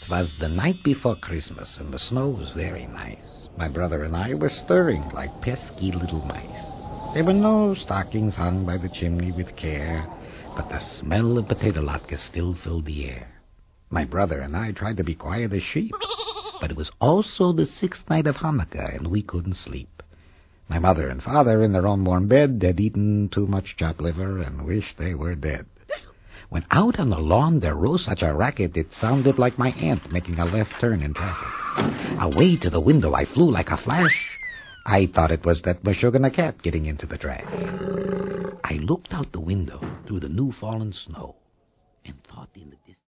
'Twas the night before Christmas, and the snow was very nice. My brother and I were stirring like pesky little mice. There were no stockings hung by the chimney with care, but the smell of potato latkes still filled the air. My brother and I tried to be quiet as sheep, but it was also the 6th night of Hanukkah, and we couldn't sleep. My mother and father, in their own warm bed, had eaten too much chopped liver and wished they were dead. When out on the lawn there rose such a racket, it sounded like my aunt making a left turn in traffic. Away to the window I flew like a flash. I thought it was that Meshuggah cat getting into the trash. I looked out the window through the new fallen snow and thought in the distance...